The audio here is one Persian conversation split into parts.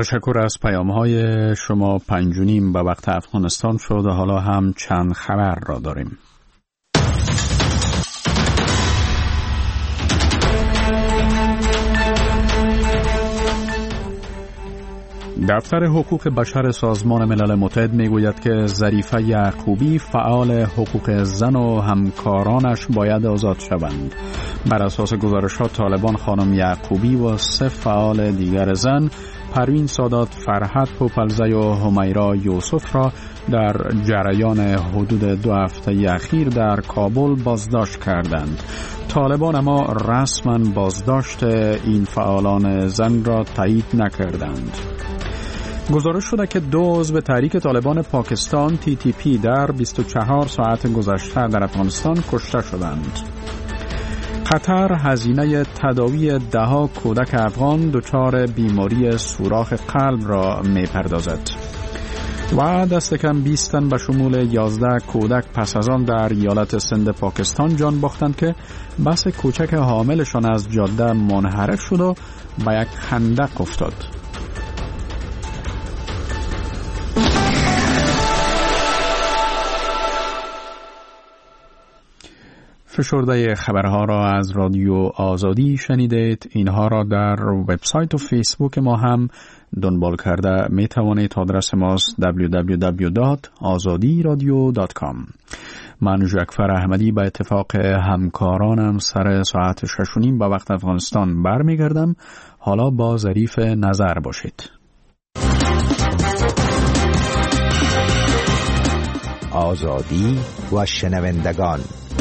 تشکر از پیام‌های شما. 5:30 به وقت افغانستان شد. حالا هم چند خبر را داریم. دفتر حقوق بشر سازمان ملل متحد میگوید که ظریفه یعقوبی فعال حقوق زن و همکارانش باید آزاد شوند. بر اساس گزارشات طالبان خانم یعقوبی و 3 فعال دیگر زن، پروین سادات، فرحت پوپلزی و همیرا یوسف را در جریان حدود 2 هفته اخیر در کابل بازداشت کردند. طالبان اما رسما بازداشت این فعالان زن را تایید نکردند. گزارش شده که 2 عضو تحریک طالبان پاکستان TTP در 24 ساعت گذشته در افغانستان کشته شدند. قطر هزینه تداوی 10 کودک افغان دچار بیماری سوراخ قلب را می‌پردازد. و دست کم 20 تن به شمول 11 کودک پس از آن در ایالت سند پاکستان جان باختند که بس کوچک حاملشان از جاده منحرف شد و به یک خندق افتاد. فشرده خبرها را از رادیو آزادی شنیدید. اینها را در وبسایت و فیسبوک ما هم دنبال کرده می توانید. آدرس ماست www.azadiradio.com. من جعفر احمدی به اتفاق همکارانم سر ساعت 6:30 به وقت افغانستان برمیگردم. حالا با ظریف نظر باشید. آزادی و شنوندگان.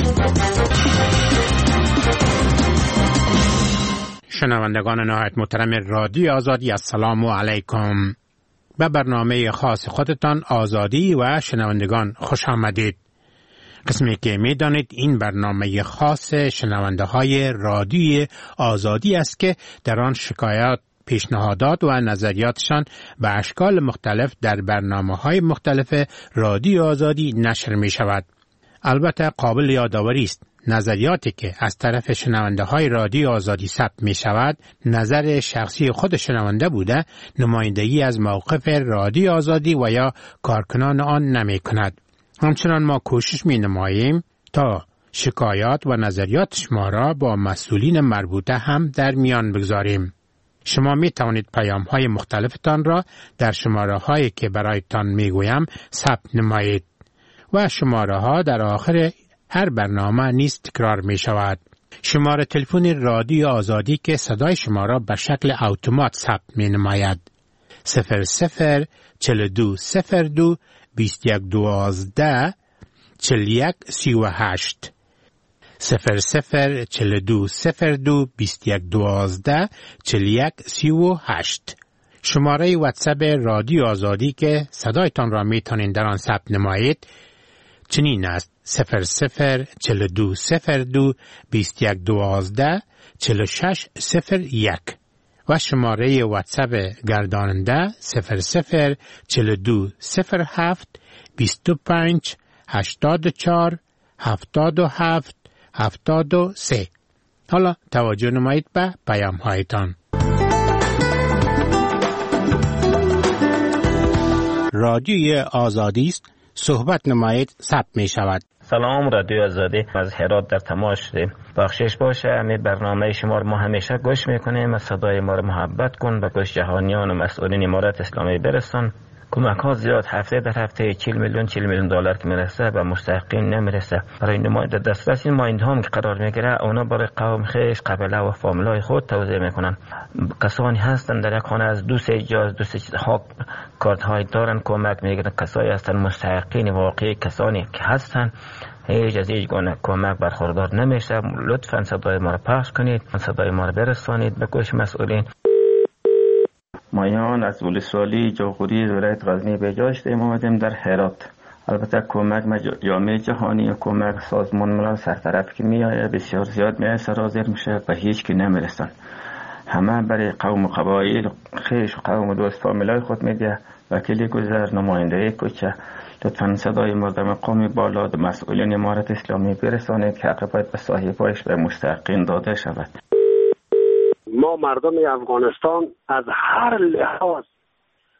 شنوندگان نهایت محترم رادیو آزادی، السلام علیکم. به برنامه خاص خودتان آزادی و شنوندگان خوش آمدید. قسمی که می دانید این برنامه خاص شنونده های رادیو آزادی است که در آن شکایات، پیشنهادات و نظریاتشان به اشکال مختلف در برنامه های مختلف رادیو آزادی نشر می شود. البته قابل یادآوری است نظریاتی که از طرف شنونده های رادیو آزادی ثبت می شود نظر شخصی خود شنونده بوده، نمایندگی از موقف رادیو آزادی و یا کارکنان آن نمی کند. همچنان ما کوشش می نماییم تا شکایات و نظریات شما را با مسئولین مربوطه هم در میان بگذاریم. شما می توانید پیام های مختلفتان را در شماره هایی که برایتان می گویم ثبت نمایید و شماره ها در آخر هر برنامه نیز تکرار می شود. شماره تلفن رادیو آزادی که صدای شما را به شکل اتومات ثبت می نماید 00 42 02 21 12 41 38 00 42 02 21 12 41 38. شماره واتساپ رادیو آزادی که صدایتان را می توانید در آن ثبت نمایید چنین است: 00 42 02 21 12 46 01 و شماره واتساپ گرداننده 00 42 07 25 84 77 73. حالا توجه نمایید به پیام هایتان. رادیوی آزادی است، صحبت نمایید ثبت می شود. سلام، رادیو آزادی از هرات در تماس شدیم. بخشش باشه همین برنامه شما رو ما همیشه گوش میکنیم. صدای ما رو محبت کن، به گوش جهانیان و مسئولین امارات اسلامی برسان. کمک ها زیاد هفته در هفته 40 میلیون دلار که میرسه به مستحقین نمیرسه. برای نماینده دسترس این مایند هم که قرار میگیره اونا برای قوم خیش، قبیله و فامیلای خود توزیع میکنن. کسانی هستن در یک خانه از 2-3 کارت های دارن کمک میگیرن. کسایی هستن مستحقین واقعی، کسانی که هستن هیچ از هیچ گونه کمک برخوردار نمیشه. لطفاً صدای ما رو پخش کنید، صدای ما رو برسانید به گوش مسئولین. مایان از ولسوالی جاغوری ولایت غزنی به جا شدیم آمدیم در هرات. البته کمک جامعه جهانی و کمک سازمان ملل سرطرف که میآیه بسیار زیاد میآیه سرازیر میشه و هیچ کی نمیرسن. همه برای قوم و قبایل خیش و قوم و دوست فامیلای خود میده. وکیلی گذر، نماینده کوچه، لطفاً صدای ما در مقام بالا و مسئولین امارات اسلامی برسانید که حق باید به صاحبایش به مستحقین داده شود. ما مردم افغانستان از هر لحاظ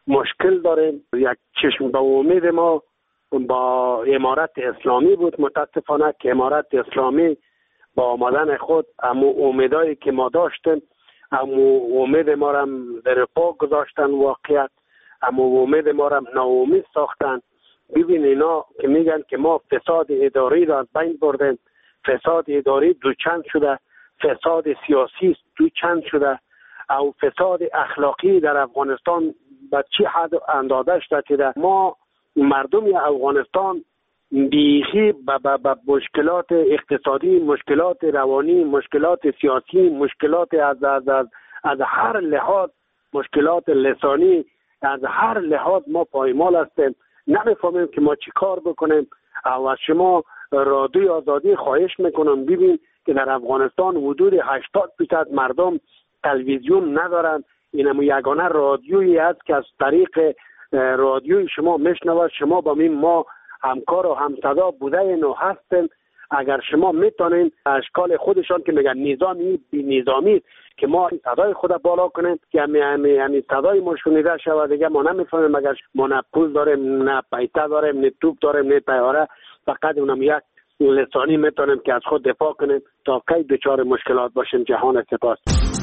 مشکل داریم. یک چشم به امید ما با امارت اسلامی بود. متاسفانه که امارت اسلامی با آمدن خود امو امیدایی که ما داشتیم، امو امید ما را در پا گذاشتن، واقعیت امو امید ما را ناامید ساختن. ببین اینا که میگن که ما فساد اداری را از بین بردیم، فساد اداری دوچند شده، فساد سیاسی دوچند شده، او فساد اخلاقی در افغانستان به چه حد اندازه شده که ما مردم افغانستان بیخی به مشکلات اقتصادی، مشکلات روانی، مشکلات سیاسی، مشکلات از هر لحاظ، مشکلات لسانی، از هر لحاظ ما پایمال هستیم. نمیفهمیم که ما چی کار بکنیم. او از شما رادیوی آزادی خواهش میکنم ببین که در افغانستان حدود 80% مردم تلویزیون ندارن. اینم یگانه رادیویی است که از طریق رادیوی شما میشنوه. شما با ما همکار و همصدا بوده اینو هستن. اگر شما میتونین اشکال خودشان که میگن نظامی بی نظامی که ما صدای خود بالا کنیم که یعنی صدای ما شنیده شود. دیگه ما نمیفهمیم اگر ما نه پول داریم، نه پیسه داریم، نه توپ داریم، نه طیاره، فقط اونم یک لسانی میتونیم که از خود دفاع کنیم تا کی دچار مشکلات باشیم. جهان سپاس.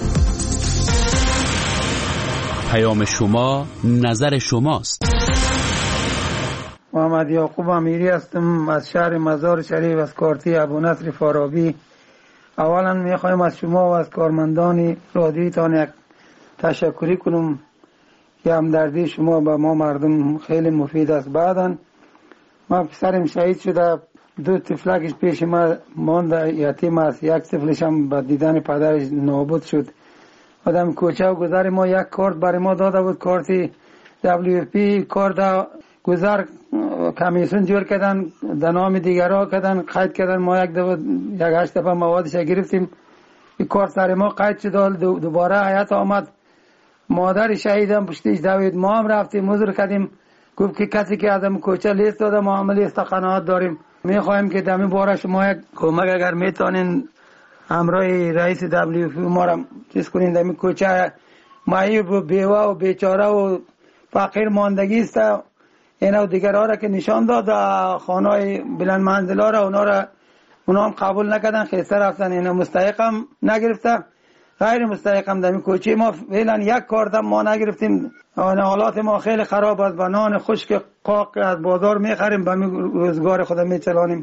پیام شما نظر شماست. محمد یعقوب امیری هستم از شهر مزار شریف از کارتی ابو نصر فارابی. اولا میخوایم از شما و از کارمندان رادیوتان یک تشکری کنم که همدردی شما با ما مردم خیلی مفید است. بعدا ما پسرم شهید شده، 2 طفلکش پیش ما مانده یتیم است، یک طفلش هم با دیدن پدرش نابود شد. آدم کوچه و گذر ما یک کارت برای ما داده بود، کارتی WFP کارت گذر کمیسیون جور کردن، در نام دیگرها کردن، قید کردن. ما یک 8 دفعه موادش گرفتیم، این کارت سر ما قید شد. دوباره حیات آمد، مادر شهیدم پشتیش دوید. ما هم رفتیم حضور کردیم، گفت که کسی که آدم کوچه لیست داده ما هم لیست قناعت داریم. میخوایم که دمی باره شما یک کمک اگر میتونین همراه رئیس WFP ما را چیز کنین. دمی کوچه معیوب و بیوه و بیچاره و فقیر ماندگی است. اینا و دیگرها را که نشان داد خانه‌های بلند منزلا را، اونا هم قبول نکردن، خسته رفتن. اینا مستحق هم نگرفته، غیر مستحق هم. دمی کوچه ما فعلا یک کارت هم ما نگرفتیم. حالات ما خیلی خراب است، با نان خشک قاق از بازار میخریم، با روزگار خود میچلانیم.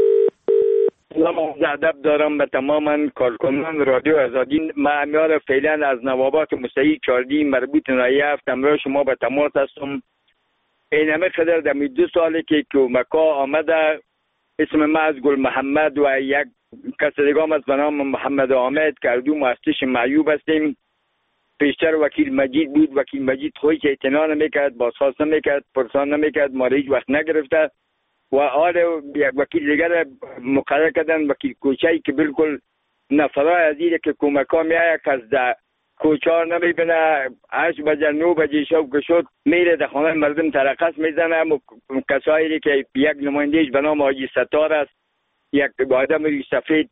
سلام و ادب دارم به تماما کارکنان رادیو آزادی. من امیار فعلا از نوابات مستحق چاردی مربوط نایه هفتم را شما به تماس هستم. اینمه قدر دمی 2 ساله که کومکا آمده. اسم ما از گل محمد و یک کس دیگه از به نام محمد آمد کردو مؤسس معیوب هستیم. پیشتر وکیل مجید بود. وکیل مجید خوی که اعتنا نمیکرد، بازخواست نمیکرد، پرسان نمیکرد، ما هیچ وقت نگرفته. و آل یک وکیل دیگر مقرر کردن، وکیل کوچه‌ای که بالکل نفرای عزیزه که کومکا میایه کس در کوچار نمیبینه. 8 بجه 9 بجه شب که شد میره در خانه مردم ترقص میزنه. کسایی که یک نمایندهش به نام حاجی ستار است، یک آدم ری سفید،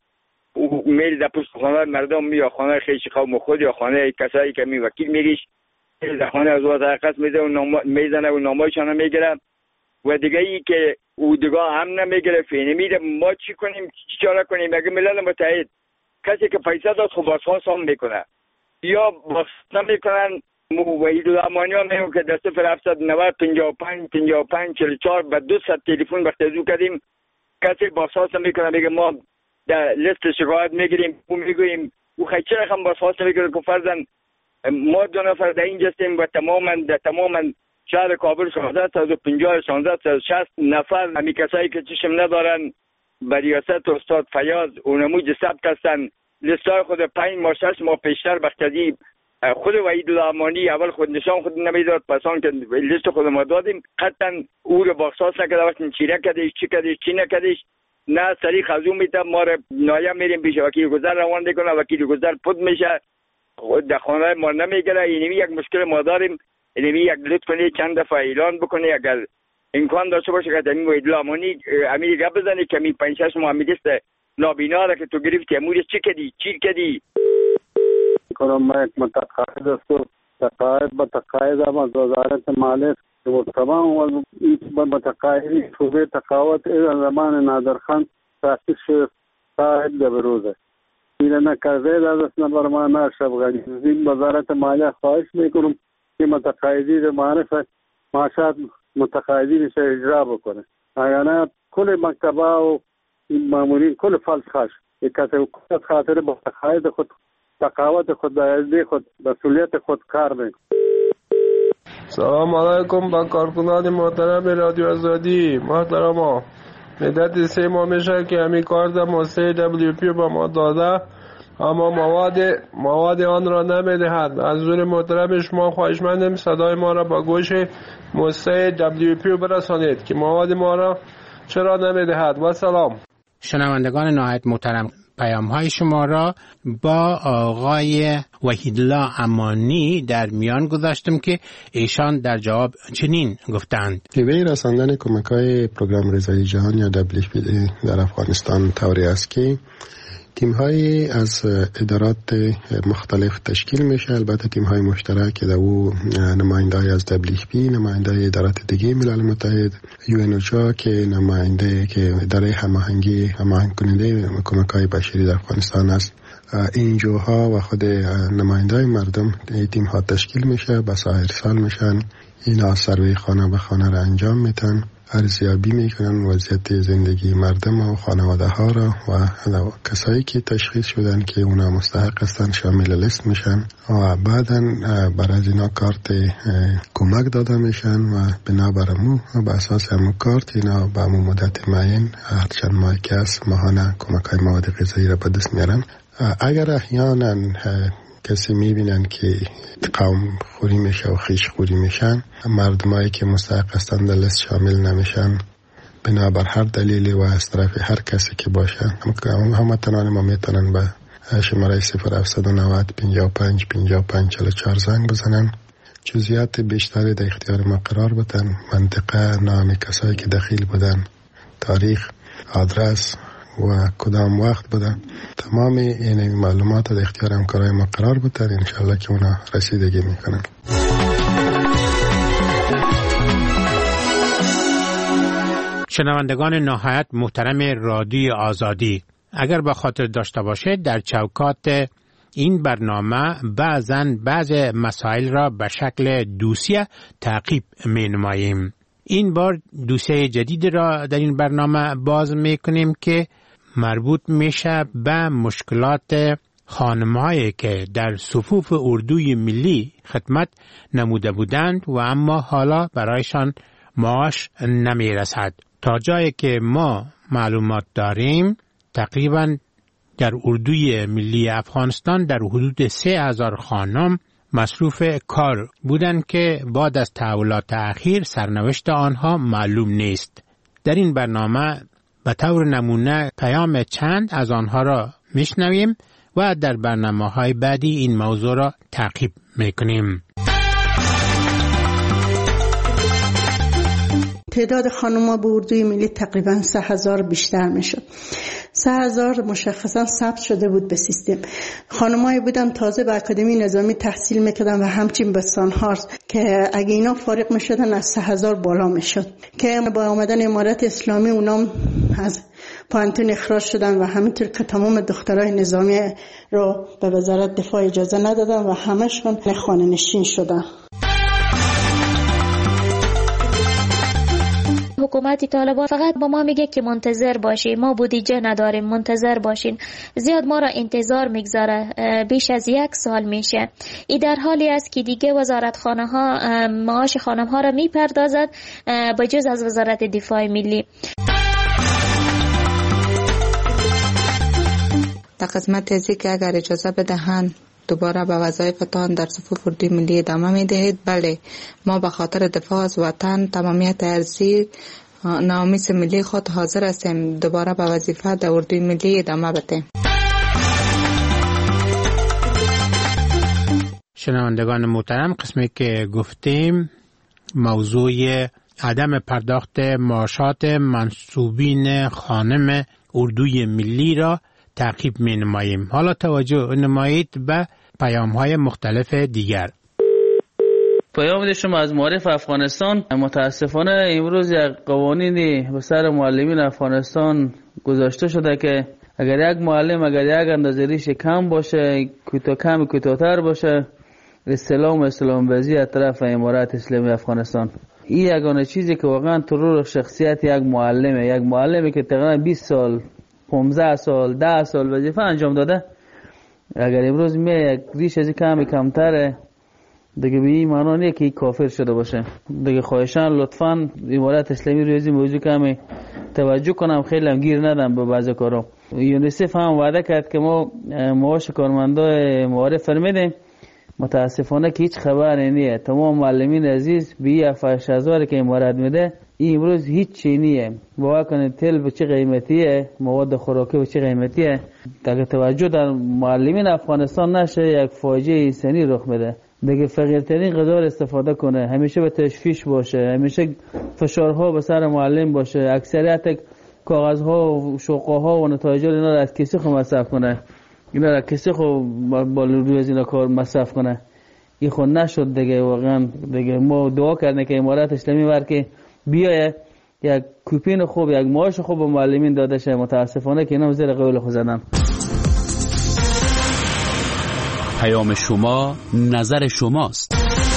میره در پشت خانه مردم یا خانه خیش قوم خود یا خانه کسایی که می وکیل میریش در خانه از ترقص میزنه و نامایشان میگیره. و دیگه ای که او دیگه هم نمیگیره. فینمیده ما چی کنیم، چی چاره کنیم؟ اگه ملل متحد کسی که پیسه داد خب بازخواست هم میکنه یا بازخواست نمیکنن. وحید الامانی ها میگم که در 0790 55 55 44 به 200 تلفن بختزو کردیم، کسی بازخواست میکنه. میگه ما در لیست شکایت میگیریم، او میگوییم او خیلی چرا هم بازخواست میکنه که فرضاً ما 2 نفر در اینجا هستیم و تماما شهر کابل 1650 1660 نفر همی کسایی که چشم ندارن به ریاست استاد فیاض اونموج ثبت هستن. لیستای خود 5 ماه 6 ماه پیشتر بختزی خود وحید الامانی اول خود نشان خود نمیداد، پسان که لیست خود ما دادیم قطعا او رو بازخواست نکرده. وقتی چی کردیش چی کردیش چی نکردیش نه طریق از اون میتب ما رو نایم میریم پیش وکیل گذر روان میکنه، وکیل گذر پد میشه در خانه ما نمیگره. اینمی یک مشکل ما داریم. اینمی یک لطف کنی چند دفعه اعلان بکنی اگر امکان داشته باشه که همین وحید الامانی امیر گپ بزنی که می 5 6 محمدیست نابینا را که تو گرفتی امورش چی کردی چی کردی. کنم من یک مدت خارج است و تقاعد به تقاعد هم از وزارت مالیه و تمام متقاعدین شعبه تقاعد از زمان نادرخان تاسیس شد تا حد بروزه این نکرده دست نبرمانه شبغانی این وزارت مالیه خواهش میکنم که متقاعدین معرفت معاشات متقاعدینش اجرا بکنه اگر کل مکتبه و این مامورین کل فلس خاش یک کسی خاطر با تقاعد خود تقاعد خود دایزده خود مسئولیت خود کار میکنه. سلام علیکم با کارکنان محترم رادیو آزادی. محترم مدت 3 ماه میشه که همین کار در موسسه WP با ما داده اما مواد آن را نمیدهد. از حضور محترم شما خواهشمندم صدای ما را با گوش موسسه WP برسانید که مواد ما را چرا نمیدهد. و سلام. شنوندگان نهایت محترم، پیام‌های شما را با آقای وحیدالله امانی در میان گذاشتم که ایشان در جواب چنین گفتند: حیوه رساندن کمک‌های پروگرام رضایی جهان یا WFP در افغانستان طوری است که تیم‌های از ادارات مختلف تشکیل میشه. البته تیم‌های مشترک که در او نماینده‌ای از WFP، نماینده ادارات دیگه ملل متحد، UNOCHA که نماینده که اداره هماهنگ کننده کمک‌های بشری در افغانستان است، NGOها و خود نماینده‌های مردم تیم‌ها تشکیل میشه. به سایر سال میشن اینا سروی خانه به خانه را انجام میدن، ارزیابی میکنن وضعیت زندگی مردم و خانواده ها را و کسایی که تشخیص شدن که اونا مستحق هستن شامل لیست میشن و بعداً بر از اینا کارت کمک داده میشن و بنابرامو به اساس همون کارت اینا به همون مدت معین هر چند ماه که است ماهانه کمک های مواد غذایی را به دست میارن. اگر احیانا کسی میبینن که قوم خوری میشه و خیش خوری میشن، مردمایی که مستحق هستند در لیست شامل نمیشن بنابر هر دلیلی و از طرف هر کسی که باشه، هموطنان ما میتونن به شماره 0790 55 55 44 زنگ بزنن، جزئیات بیشتری در اختیار ما قرار بدن، منطقه، نام کسایی که دخیل بودن، تاریخ، آدرس و کدام وقت بوده، تمام این معلومات در اختیار همکارای ما قرار بده. انشالله که اونا رسیدگی میکنن. شنوندگان نهایت محترم رادیو آزادی، اگر به خاطر داشته باشید در چوکات این برنامه بعض مسائل را به شکل دوسیه تعقیب می نماییم. این بار دوسیه جدید را در این برنامه باز می کنیم که مربوط میشه به مشکلات خانم‌هایی که در صفوف اردوی ملی خدمت نموده بودند و اما حالا برایشان معاش نمیرسد. تا جایی که ما معلومات داریم تقریباً در اردوی ملی افغانستان در حدود 3000 خانم مصروف کار بودند که بعد از تحولات اخیر سرنوشت آنها معلوم نیست. در این برنامه به طور نمونه پیام چند از آنها را میشنویم و در برنامه‌های بعدی این موضوع را تعقیب میکنیم. تعداد خانم‌ها به اردوی ملی تقریباً 3000 بیشتر میشد. 3000 مشخصاً ثبت شده بود به سیستم. خانم‌هایی بودن تازه به اکادمی نظامی تحصیل میکردن و همچنین به سانهارز که اگه اینا فارغ میشدن از 3000 بالا میشد که با آمدن امارت اسلامی اونام از پانتون اخراج شدن و همینطور که تمام دخترای نظامی رو به وزارت دفاع اجازه ندادن و همشون خانه نشین شدن. حکومت طالبان فقط با ما میگه که منتظر باشین، ما بودجه نداریم، منتظر باشین. زیاد ما را انتظار میگذاره، بیش از 1 سال میشه. این در حالی است که دیگه وزارتخانه ها معاش خانم ها را میپردازد به جز از وزارت دفاع ملی. در قسمت ازی که اگر اجازه بدهند دوباره به وظایفتان در صفوف اردوی ملی ادامه میدهید. بله، ما به خاطر دفاع از وطن تمامیت ارزی نامیس ملی خود حاضر هستیم دوباره به وظیفه در اردوی ملی ادامه بدهیم. شنوندگان محترم، قسمی که گفتیم موضوع عدم پرداخت معاشات منصوبین خانم اردوی ملی را تعقیب می نماییم. حالا توجه نمایید به پیام های مختلف دیگر. پیام شما از معارف افغانستان. متاسفانه امروز یک قوانینی به سر معلمین افغانستان گذاشته شده که اگر یک معلم اگر یک اندازه ریش کم باشه، کوتاه‌تر باشه، اسلام بازی از طرف امارات اسلامی افغانستان. این یگانه چیزی که واقعا ترور شخصیت یک معلمی که تقریبا 20 سال 15 سال 10 سال وظیفه انجام داده، اگر امروز یک ریش از کمتره دیگه به این معنا نیست که کافر شده باشه. دیگه خواهشان لطفاً امارات اسلامی روی این موضوع کمی توجه کنم، خیلی هم گیر ندم به بعضی کارا. یونیسف هم وعده کرد که ما معاش کارمندای معارف فرمیدیم، متاسفانه که هیچ خبری نیست. تمام معلمین عزیز به 7000 که امارات میده این امروز هیچ چی نیست. باور کنید تل به چه قیمتیه، مواد خوراکی به چه قیمتیه. اگه توجه در معلمین افغانستان نشه یک فاجعه انسانی رخ میده. دیگه فقیرترین غذا استفاده کنه، همیشه به تشویش باشه، همیشه فشارها به سر معلم باشه، اکثریت کاغذها و شوقها و نتایج اینا از کسی خو مصرف کنه، اینا را کسی خو با روی از اینا کار مصرف کنه. این خود نشد دیگه. واقعا دیگه ما دعا کردیم که امارات اسلامی ورکه بیایه یک کوپین خوب، یک معاش خوب به معلمین داده شه. متاسفانه که اینا زیر قول خود زدن. پیام شما نظر شماست.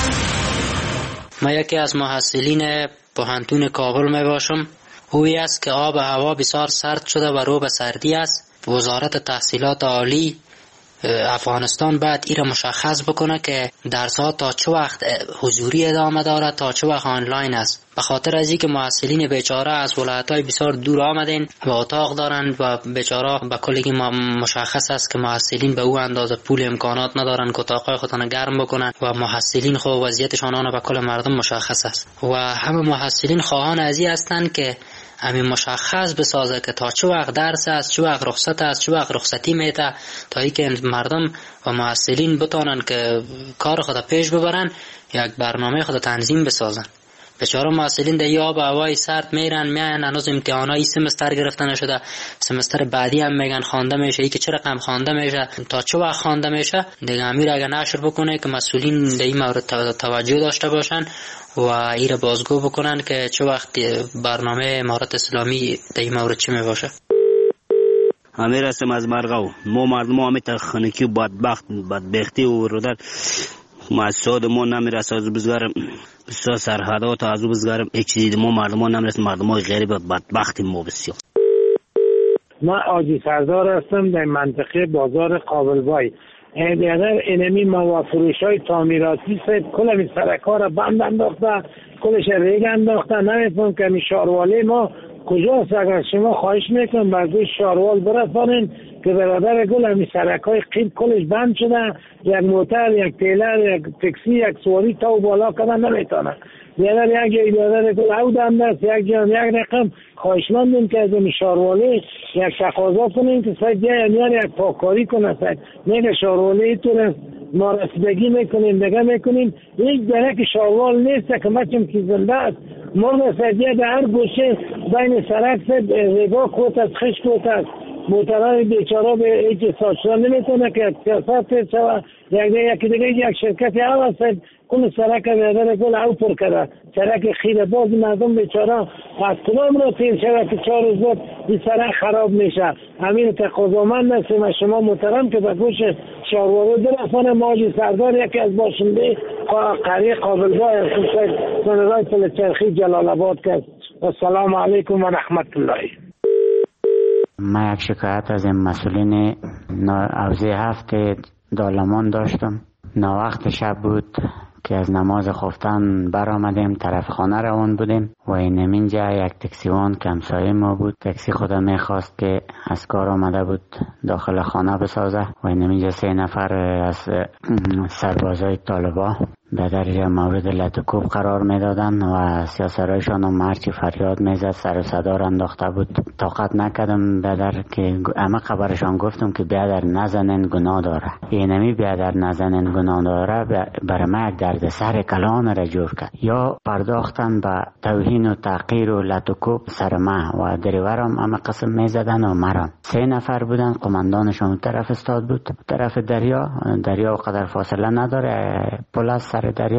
من یکی از محصلین پوهنتون کابل می باشم. اوی است که آب و هوا بسیار سرد شده و رو به سردی است. وزارت تحصیلات عالی افغانستان باید ایره مشخص بکنه که درس‌ها تا چه وقت حضوری ادامه دارد، تا چه وقت آنلاین است. به خاطر از اینکه محصلین بیچاره از ولایت‌های بسیار دور آمدن و اتاق دارن و بیچاره به کلی مشخص است که محصلین به او اندازه پول امکانات ندارن که اتاق‌های خودشان گرم بکنن و محصلین خو وضعیتشان آن به کل مردم مشخص است و همه محصلین خواهان از این هستند که همین مشخص بسازه که تا چه وقت درس است، چه وقت رخصت است، چه وقت رخصتی میته، تا اینکه مردم و محصلین بتونن که کار خود پیش ببرن، یک برنامه خود تنظیم بسازن. بیچاره محصلین در آب و هوای سرد میرن هنوز امتحانای سمستر گرفته نشده، سمستر بعدی هم میگن خوانده میشه، ای که چه رقم خوانده میشه، تا چه وقت خوانده میشه. دیگه امیر اگه نشر بکنه که مسئولین در این مورد توجه داشته باشن و ایره بازگو بکنن که چه وقت برنامه امارات اسلامی در این مورد چی میباشه. امیر هستم از مرغاو. ما مردم همه تخنیکی بدبختی و رودن مسعود ما نمیرسه از بزرگم بسیار سرحدات از بزرگم هیچ چیزی ما مردم نمیرسه. مردم های غریب بدبختی ما بسیار. من آجی سردار هستم در منطقه بازار قابلبای. اگر اینمی مواد فروش های تعمیراتی سید کل سرکار را بند انداخته، کلش ریگ انداخته. نمیتونم که می شاروالی ما کجاست؟ اگر شما خواهش میکنم برگوی شاروال برسانین که برادر گل همی سرکای قیب کلش بند شده، یک موتر، یک تیلر، یک تکسی، یک سواری تا و بالا کدن نمیتونه. بیادر یک برادر گل او دم دست یک جان یک رقم خواهشمندیم که از شاروالی یک تقاضا کنیم که سید بیاین یک پاکاری کنه. سید میگه شاروالی تو ما رسیدگی میکنیم دیگه میکنیم، هیچ درک شاروال نیست که مچم که زنده است. مرد سیدیه در هر گوشه بین سرک سید ریگا کوت است، خش کوت است. موترهای بیچاره به هیچ ساچران نمیتونه که سیاست شوه. یکی دیگه یک شرکتی عوض سید کل سرک بیادر گل او پر کرده، سرک خیره باز مردم بیچاره از کدام را تیر شده که 4 روز بعد این سرک خراب میشه. همین تقاضامند هستیم شما محترم که به گوش شاروالو درسانه. ماجی سردار یکی از باشنده قریه قابلگاه سنرهای فلچرخی جلال آباد کرد. السلام علیکم و رحمت الله. من یک شکایت از این مسئولین حوزه 7 دالمان داشتم. وقت شب بود که از نماز خفتن برآمدیم، طرف خانه روان بودیم و اینجا یک تاکسیوان که همسایه ما بود، تاکسی خدا میخواست که از کار آمده بود داخل خانه بسازه و اینجا 3 نفر از سربازای طالبا به درجه مورد لطکوب قرار میدادن و سیاسرایشان هم هرچی فریاد میزد سر و صدا را انداخته بود. طاقت نکردم بیادر که همه خبرشان گفتم که بیادر نزنن گناه داره. اینمی بیادر نزنن گناه داره برای ما یک درد سر کلان را جور کرد. یا پرداختن به توهین و تحقیر و لطکوب سر ما و دریورم همه قسم میزدن و مرام. 3 نفر بودن، قماندانشون طرف استاد بود، طرف دریا و قدر فاصله نداره، پل از سر دریا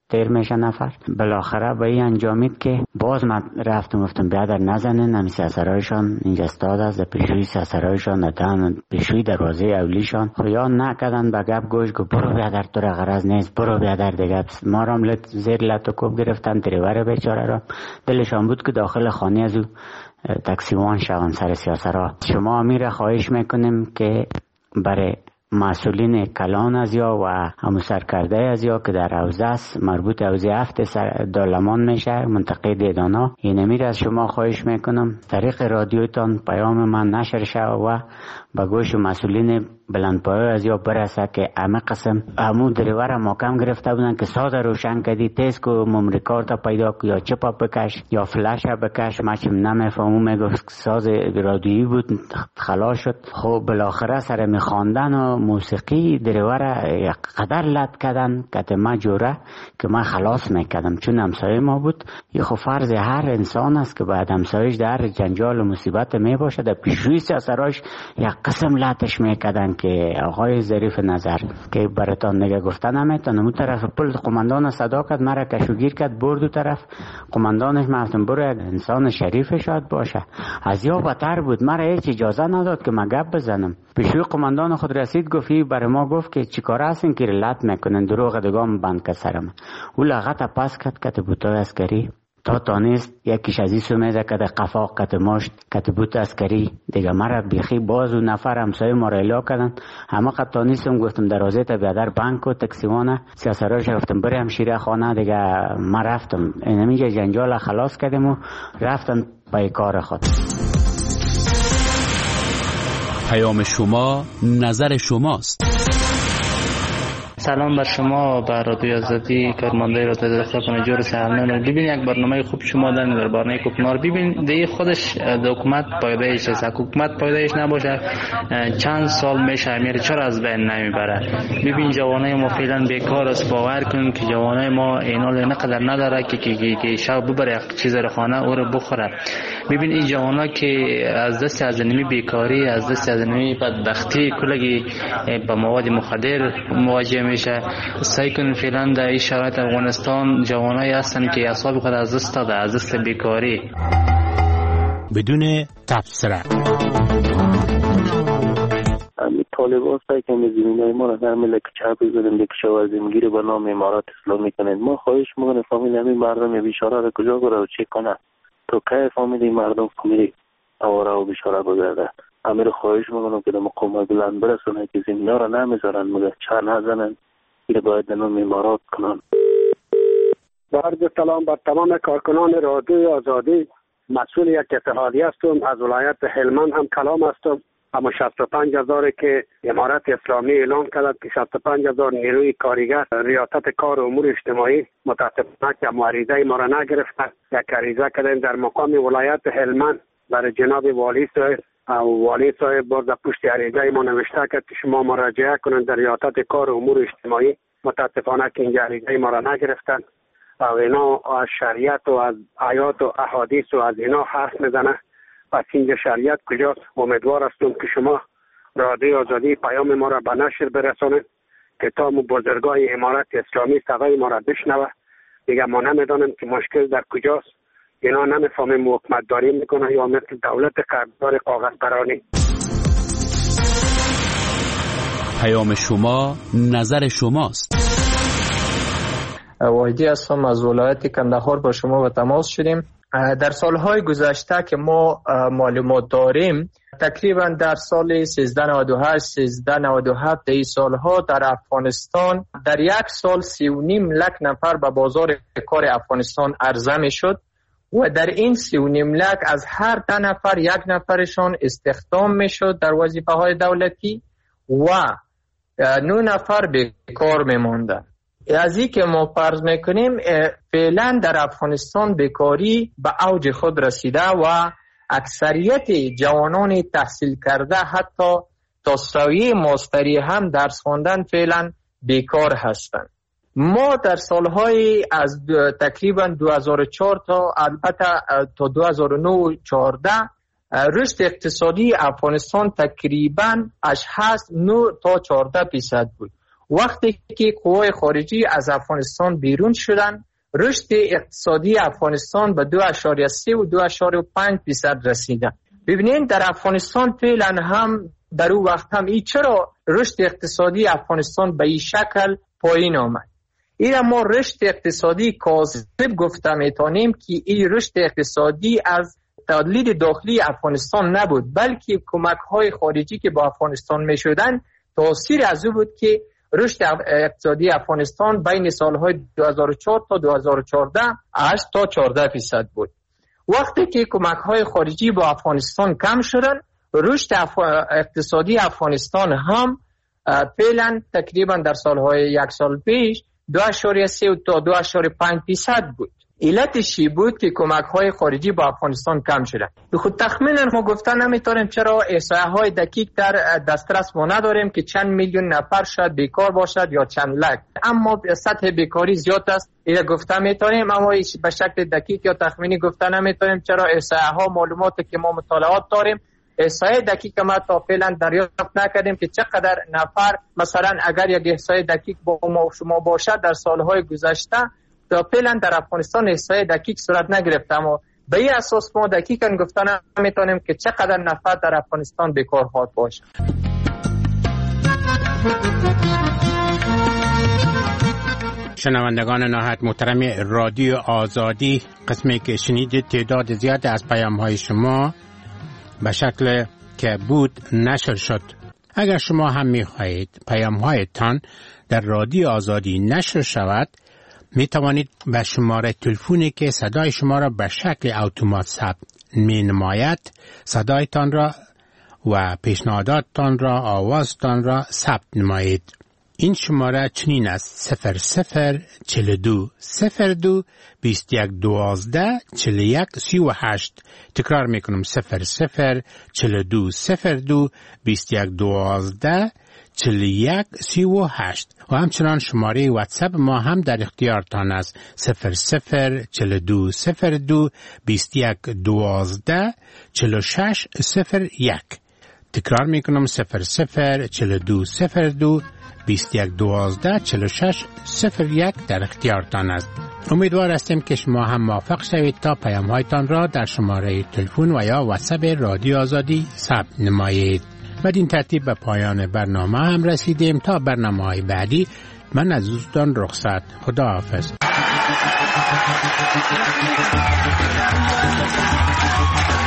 تیر میشه نفر. بالاخره به این انجامید که باز من رفتم گفتم بیادر نزنین، همی سیاسرایشان اینجا استاد است، پیشوی سیاسرایشان ندن، پیشوی دروازه اولیشان خیال نکردن. به گپ گوش گفت برو بیادر تو را غرض نیست، برو بیادر دیگه. ما را زیر لط و کوب گرفتن، دریور بیچاره را دلشان بود که داخل خانه از او تکسیوان شوند سر سیاسرا. شما امیر خواهش میکنیم که برای مسئولین کلان از یا و همو سرکرده از یا که در حوزه است مربوط حوزه 7 دالمان میشه منطقه دیدانا، این امیر از شما خواهش میکنم طریق رادیوتان پیام من نشر شود و به گوش مسئولین بلندپایه از یا برسه که همه قسم همو دریور محکم گرفته بودن که ساز روشن کردی تیز کو ممری کارت پیدا کو یا چپا بکش یا فلش بکش. ما چیم نمیفهمو میگفت ساز رادیویی بود خلاص شد. خب بالاخره سر میخواندن و موسیقی دریور یک قدر لط کردن که ما جوره که ما خلاص میکردم چون همسایه ما بود. یه خب فرض هر انسان است که بعد همسایش در جنجال و مصیبت میباشه در پیشروی سیاسراش یک قسم لطش میکردن که آقای ظریف نظر که براتان نگه گفتن نمیتونم اون طرف پل قماندان صدا کرد مرا کشوگیر کرد برد دو طرف. قماندانش گفتم برو یک انسان شریف شاید باشه. از یا بدتر بود، مرا هیچ اجازه نداد که من گپ بزنم. پیشوی قماندان خود رسید گفتی برای ما گفت که چیکار هستین که لط میکنن دروغ دگام بند که سرم. او لغت پس کت بوتای عسکری تا تانست یکیش از این سومیده کت قفاق کت ماشت کت بوت عسکری دیگه مرا بیخی باز و نفر همسایه ما را الا کردن. همه قد تانستم گفتم دروازه تا بیادر بانک و تکسیوانه سیاسراش رفتم بری همشیره خانه دیگه. ما رفتم اینمیگه جنجال خلاص کردیم و رفتم پای کار خود. پیام شما نظر شماست. سلام بر شما بر رادیو آزادی کارمندای رادیو دفتر جور سهلنان. ببین یک برنامه خوب شما دادن در برنامه کوکنار. ببین دیگه خودش حکومت پایدایش است. حکومت پایدایش نباشه چند سال میشه میره چرا از بین نمیبره. ببین جوانای ما فعلا بیکار است. باور کن که جوانای ما اینال نقدر نداره که شب ببره یک چیز رو خانه او رو بخوره. ببین این جوانا که از دست از نمی بیکاری از دست از نمی بدبختی کلگی با مواد مخدر مواجه میشه. سعی کنین فعلا در این شرایط افغانستان جوانایی هستن که اعصاب خود از دست داده از دست بیکاری. بدون تبصره طالبان سعی کنید زمینای ما را در ملک چپ بزنیم به کشاورزیگیری به نام امارات اسلامی کنید. ما خواهش میکنیم فامیل همین مردم بیچاره را کجا بره و چه کنه تو که فامیل مردم فامیل آواره و بیچاره بگرده. امیر خواهش میکنم که در مقام بلند برسونه که زمینا را نمیذارن مگر چر نزنن که باید در نام امارات کنن. با عرض سلام بر تمام کارکنان رادیو آزادی. مسئول یک اتحادیه هستم از ولایت هلمند هم کلام هستم. اما 65,000 که امارت اسلامی اعلان کرد که 65,000 نیروی کارگر ریاست کار و امور اجتماعی متاسفانه که معریضه ما را نگرفتند. یک عریضه کردیم در مقام ولایت هلمند برای جناب والی صاحب و والی صاحب باز پشت عریضه ما نوشته کرد که شما مراجعه کنند در ریاست کار و امور اجتماعی. متاسفانه که این عریضه ما را نگرفتند و اینا از شریعت و از آیات و احادیث و از اینا حرف میزنه. پس اینجا شریعت کجاست؟ امیدوار هستم که شما رادیو آزادی پیام ما را به نشر برسانید که تا بزرگای امارت اسلامی صدای ما را بشنوه. دیگه ما نمیدانیم که مشکل در کجاست. اینا نمیفهمیم حکومت داری میکنه یا مثل دولت قرضدار کاغذ پرانی. پیام شما نظر شماست. واحدی هستم از ولایت کندهار با شما به تماس شدیم. در سالهای گذشته که ما معلومات داریم تقریبا در سال 1398 این سالها در افغانستان در یک سال 3.5 لک نفر به بازار کار افغانستان عرضه می شد و در این 3.5 لک از هر 10 نفر 1 نفرشان استخدام می شد در وظیفه های دولتی و 9 نفر بیکار می ماندن. از این که ما فرض میکنیم فعلا در افغانستان بیکاری به اوج خود رسیده و اکثریت جوانان تحصیل کرده حتی تا سویه ماستری هم درس خواندن فعلا بیکار هستند. ما در سالهای از تقریبا 2004 تا البته تا 2009-14 رشد اقتصادی افغانستان تقریبا 9 تا 14% بود. وقتی که قوای خارجی از افغانستان بیرون شدن، رشد اقتصادی افغانستان به 2.3 و 2.5% رسیده. ببینین در افغانستان فعلا هم در اون وقت هم چرا رشد اقتصادی افغانستان به این شکل پایین آمد؟ این ما رشد اقتصادی کاذب گفته میتونیم که این رشد اقتصادی از تولید داخلی افغانستان نبود، بلکه کمک های خارجی که با افغانستان می شدن تاثیر از او بود که رشد اقتصادی افغانستان بین سالهای 2004 تا 2014 8 تا 14% بود. وقتی که کمک های خارجی با افغانستان کم شدن، رشد اقتصادی افغانستان هم فعلا تقریبا در سالهای یک سال پیش 2.3 تا 2.5% بود. علتش بود که کمک های خارجی با افغانستان کم شده. خود تخمینا ما گفتن نمیتونیم چرا احصایه های دقیق در دسترس ما نداریم که چند میلیون نفر شاید بیکار باشد یا چند لک، اما سطح بیکاری زیاد است. این گفتن میتونیم، اما به شکل دقیق یا تخمینی گفتن نمیتونیم چرا احصایه ها معلوماتی که ما مطالعات داریم احصایه دقیق ما تا فعلا دریافت نکردیم که چقدر نفر مثلا اگر یک احصایه دقیق با ما شما باشد در سالهای گذشته تا فعلا در افغانستان احصایه دقیق صورت نگرفت، اما به این اساس ما دقیقاً گفتن نمیتونیم که چقدر نفر در افغانستان بیکار خواهد باشد. شنوندگان نهایت محترم رادیو آزادی، قسمی که شنیدید تعداد زیاد از پیام‌های شما به شکل که بود نشر شد. اگر شما هم می‌خواهید پیام‌هایتان در رادیو آزادی نشر شود، می توانید به شماره تلفنی که صدای شما را به شکل اتومات ثبت می نماید صدایتان را و پیشنهاداتتان را، آوازتان را ثبت نمایید. این شماره چنین است: 0042 02 21 12 41 38. تکرار میکنم: 0042 02 21 12 41 38. و همچنان شماره واتساپ ما هم در اختیارتان است: 0042 02 21 12 46 01. تکرار میکنم: 0042 02 21 12 46 01 در اختیارتان است. امیدوار هستیم که شما هم موافق شوید تا پیام‌هایتان را در شماره تلفن و یا واتساپ رادیو آزادی ثبت نمایید. بدین ترتیب به پایان برنامه هم رسیدیم. تا برنامه‌های بعدی من از دوستان رخصت. خداحافظ.